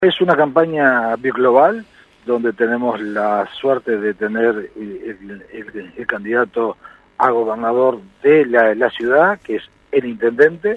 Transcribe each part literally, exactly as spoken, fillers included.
Es una campaña biglobal donde tenemos la suerte de tener el, el, el candidato a gobernador de la, la ciudad, que es el intendente.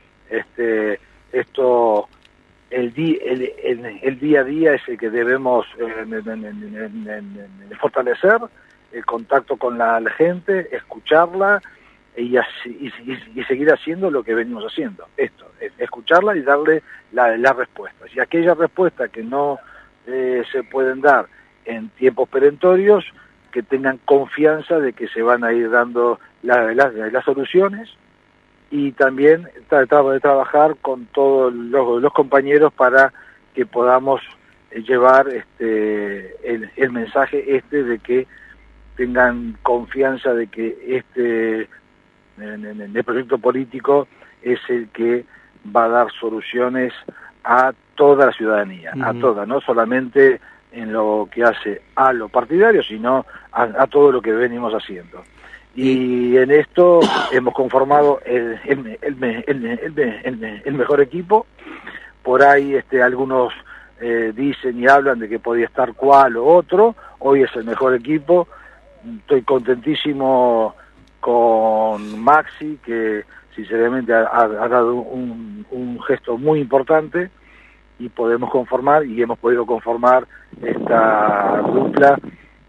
Este, esto, el, di, el, el, el día a día es el que debemos eh, en, en, en, en, en fortalecer, el contacto con la, la gente, escucharla y, así, y, y seguir haciendo lo que venimos haciendo. Esto, escucharla y darle la, las respuestas. Y aquellas respuestas que no eh, se pueden dar en tiempos perentorios, que tengan confianza de que se van a ir dando la, la, las soluciones, y también tratar de trabajar con todos los, los compañeros para que podamos llevar este el, el mensaje este de que tengan confianza de que este en, en, en el proyecto político es el que va a dar soluciones a toda la ciudadanía, uh-huh. a toda, no solamente en lo que hace a lo partidario, sino a, a todo lo que venimos haciendo. Y en esto hemos conformado el, el, el, el, el, el, el mejor equipo. Por ahí este, algunos eh, dicen y hablan de que podía estar cual o otro. Hoy es el mejor equipo. Estoy contentísimo con Maxi, que sinceramente ha, ha dado un, un gesto muy importante, y podemos conformar, y hemos podido conformar esta dupla,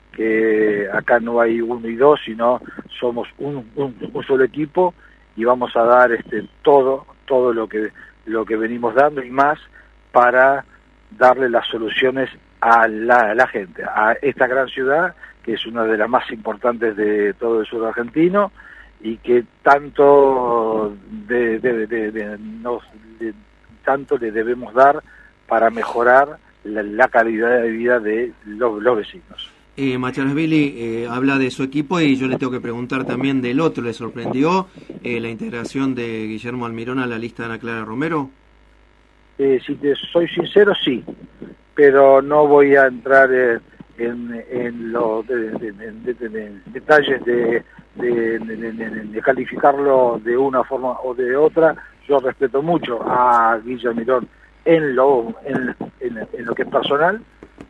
que acá no hay uno y dos, sino somos un, un, un solo equipo, y vamos a dar este todo, todo lo que lo que venimos dando y más, para darle las soluciones a la, a la gente, a esta gran ciudad, que es una de las más importantes de todo el sur argentino, y que tanto de, de, de, de, nos, de, tanto le debemos dar para mejorar la, la calidad de vida de los, los vecinos. Eh, Macharasvili eh, habla de su equipo, y yo le tengo que preguntar también del otro. ¿Le sorprendió eh, la integración de Guillermo Almirón a la lista de Ana Clara Romero? Eh, si te soy sincero, sí, pero no voy a entrar eh, en, en los de, de, de, de, de, detalles de, de, de, de, de calificarlo de una forma o de otra. Yo respeto mucho a Guillermo Almirón en lo, en, en, en lo que es personal,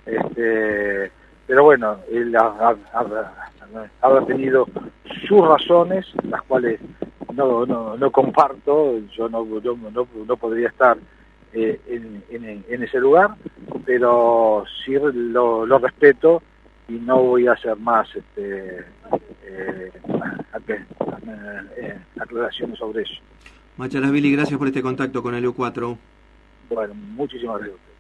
este, pero bueno, él ha, ha, ha, ha tenido sus razones, las cuales no, no, no comparto. Yo no, yo no, no podría estar eh, en, en, en ese lugar, pero sí lo, lo respeto, y no voy a hacer más este, eh, aclaraciones sobre eso. Macharasvili, gracias por este contacto con el U cuatro. Bueno, muchísimas gracias.